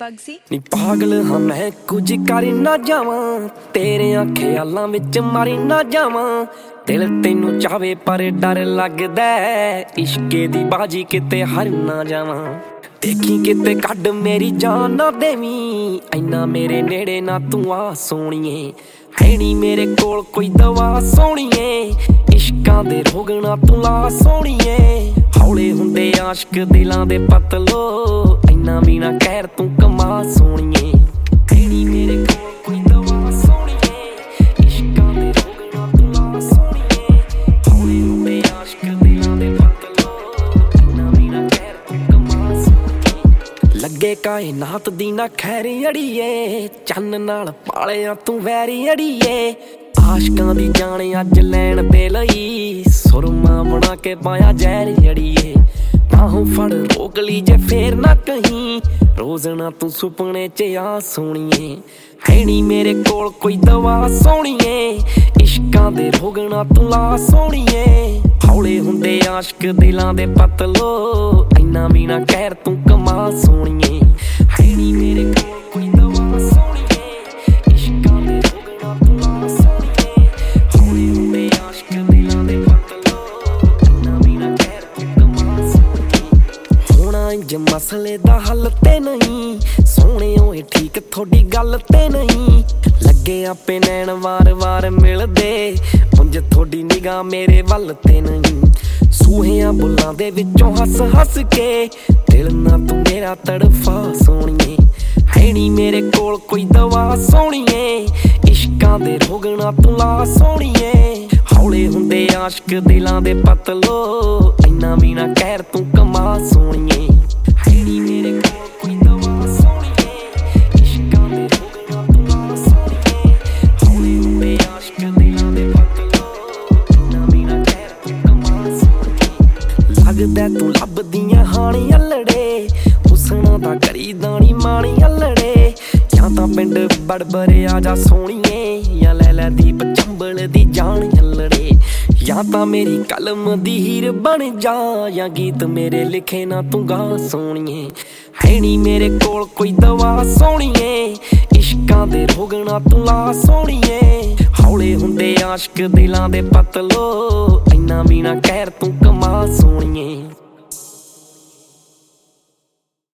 Bugsy। ਨੀ ਪਾਗਲ ਹਾਂ ਮੈਂ ਕੁਝ ਕਰ ਨਾ ਜਾਵਾਂ, ਤੇਰਿਆਂ ਖਿਆਲਾਂ ਵਿੱਚ ਮਰ ਨਾ ਜਾਵਾਂ। ਦਿਲ ਤੈਨੂੰ ਚਾਵੇ ਪਰ ਡਰ ਲੱਗਦਾ, ਇਸ਼ਕੇ ਦੀ ਬਾਜੀ ਕਿਤੇ ਹਾਰ ਨਾ ਜਾਵਾਂ। ਦੇਖੀ ਕਿਤੇ ਕੱਢ ਮੇਰੀ ਜਾਨ ਨਾ ਦੇਵੀਂ, ਇੰਨਾ ਮੇਰੇ ਨੇੜੇ ਨਾ ਤੂੰ ਆ ਸੋਹਣੀਏ। ਹੈ ਨੀ ਮੇਰੇ ਕੋਲ ਕੋਈ ਦਵਾ ਸੋਹਣੀਏ, ਇਸ਼ਕਾਂ ਦੇ ਰੋਗ ਨਾ ਤੂੰ ਲਾ ਸੋਹਣੀਏ। ਹੌਲੇ ਹੁੰਦੇ ਆਸ਼ਕ ਦਿਲਾਂ ਦੇ ਪਤਲੋ, ਇੰਨਾ ਵੀ ਨਾ ਕਹਿਰ ਤੂੰ ਕਮਾ ਸੋਹਣੀਏ। ਹੈ ਨੀ ਮੇਰੇ ਕੋਲ ਕੋਈ ਦਵਾ ਸੋਹਣੀਏ, ਇਸ਼ਕਾਂ ਦੇ ਰੋਗ ਨਾ ਤੂੰ ਲਾ ਸੋਹਣੀਏ। ਹੌਲੇ ਹੁੰਦੇ ਆਸ਼ਕ ਦਿਲਾਂ ਦੇ ਪਤਲੋ, ਇੰਨਾ ਵੀ ਨਾ ਕਹਿਰ ਤੂੰ ਕਮਾ ਸੋਹਣੀਏ। ਲੱਗੇ ਕਾਇਨਾਤ ਦੀ ਨਾ ਖੈਰ ਅੜੀਏ, ਚੰਨ ਨਾਲ ਪਾਲਿਆ ਤੂੰ ਵੈਰੀ ਅੜੀਏ। ਆਸ਼ਕਾਂ ਦੀ ਜਾਣ ਅੱਜ ਲੈਣ ਦੇ ਲਈ, ਸੁਰਮਾ ਬਣਾ ਕੇ ਪਾਇਆ ਜ਼ਹਿਰ ਅੜੀਏ। ਬਾਹੋਂ ਫੜ ਰੋਕ ਲਈ ਜੇ ਫੇਰ ਨਾ ਕਹੀਂ, ਰੋਜ਼ ਨਾ ਤੂੰ ਸੁਪਨੇ 'ਚ ਆ ਸੋਹਣੀਏ। ਹੈ ਨੀ ਮੇਰੇ ਕੋਲ ਕੋਈ ਦਵਾ ਸੋਹਣੀਏ, ਇਸ਼ਕਾਂ ਦੇ ਰੋਗ ਨਾ ਤੂੰ ਲਾ ਸੋਹਣੀਏ। ਹੌਲੇ ਹੁੰਦੇ ਆਸ਼ਕ ਦਿਲਾਂ ਦੇ ਪਤਲੋ, ਇੰਨਾ ਵੀ ਨਾ ਕਹਿਰ ਤੂੰ ਕਮਾ ਸੋਹਣੀਏ। ਹੈ ਨੀ ਮੇਰੇ ਕੋਲ ਕੋਈ ਦਵਾ ਸੋਹਣੀਏ, ਇਸ਼ਕਾਂ ਦੇ ਰੋਗ ਨਾ ਤੂੰ ਲਾ ਸੋਹਣੀਏ। ਹੌਲੇ ਹੁੰਦੇ ਆਸ਼ਕ ਦਿਲਾਂ ਦੇ ਪਤਲੋ, ਇੰਨਾ ਵੀ ਨਾ ਕਹਿਰ ਤੂੰ ਕਮਾ ਸੋਹਣੀਏ। ਹੋਣਾ ਇੰਜ ਮਸਲੇ ਦਾ ਹੱਲ ਤੇ ਨਹੀਂ, ਸੋਹਣੇ ਓਏ ਠੀਕ ਥੋਡੀ ਗੱਲ ਤੇ ਨਹੀਂ। ਲੱਗੇ ਆਪੇ ਨੈਣ ਵਾਰ-ਵਾਰ ਮਿਲਦੇ, ਉਂਝ ਥੋਡੀ ਨਿਗਾਹ ਮੇਰੇ ਵੱਲ ਤੇ ਨਹੀਂ। ਸੂਹਿਆਂ ਬੁੱਲਾਂ ਦੇ ਵਿੱਚੋਂ ਹੱਸ-ਹੱਸ ਕੇ, ਦਿਲ ਨਾ ਤੂੰ ਮੇਰਾ ਤੜਫਾ ਸੋਹਣੀਏ। ਹੈ ਨੀ ਮੇਰੇ ਕੋਲ ਕੋਈ ਦਵਾ ਸੋਹਣੀਏ, ਇਸ਼ਕਾਂ ਦੇ ਰੋਗ ਨਾ ਤੂੰ ਲਾ ਸੋਹਣੀਏ। ਹੌਲੇ ਹੁੰਦੇ ਆਸ਼ਕ ਦਿਲਾਂ ਦੇ ਪਤਲੋ, ਇੰਨਾ ਵੀ ਨਾ ਕਹਿਰ ਤੂੰ ਕਮਾ ਸੋਹਣੀਏ। ਹੈ ਨੀ ਮੇਰੇ ਕੋਲ ਕੋਈ ਦਵਾ ਸੋਹਣੀਏ, ਇਸ਼ਕਾਂ ਦੇ ਰੋਗ ਨਾ ਤੂੰ ਲਾ ਸੋਹਣੀਏ। ਹੌਲੇ ਹੁੰਦੇ ਆਸ਼ਕ ਦਿਲਾਂ ਦੇ ਪਤਲੋ, ਇੰਨਾ ਵੀ ਨਾ ਕਹਿਰ ਤੂੰ ਕਮਾ ਸੋਹਣੀਏ। ਲੱਗਦਾ ਤੂੰ ਲੱਭਦੀਆਂ ਹਾਣੀ ਅਲੜੇ, ਹੁਸਨਾਂ ਦਾ ਕਰੀ ਦਾਣੀ ਮਾਣੀ ਅਲੜੇ। ਜਾਂ ਤਾਂ ਪਿੰਡ ਬੜਬਰ ਆ ਜਾ ਸੋਹਣੀਏ, ਜਾਂ ਲੈ ਲੈ ਦੀਪ ਚੰਬਲ ਦੀ ਜਾਣ ਅਲੜੇ। ਜਾਂ ਤਾਂ ਮੇਰੀ ਕਲਮ ਦੀ ਹੀਰ ਬਣ ਜਾ, ਜਾਂ ਗੀਤ ਮੇਰੇ ਲਿਖੇ ਨਾ ਤੂੰ ਗਾ ਸੋਹਣੀਏ। ਹੈ ਨੀ ਮੇਰੇ ਕੋਲ ਕੋਈ ਦਵਾ ਸੋਹਣੀਏ, ਇਸ਼ਕਾਂ ਦੇ ਰੋਗ ਨਾ ਤੂੰ ਲਾ ਸੋਹਣੀਏ। ਹੌਲੇ ਹੁੰਦੇ ਆਸ਼ਕ ਦਿਲਾਂ ਦੇ ਪਤਲੋ, ਇੰਨਾ ਵੀ ਨਾ ਕਹਿਰ ਤੂੰ ਕਮਾ ਸੋਹਣੀਏ।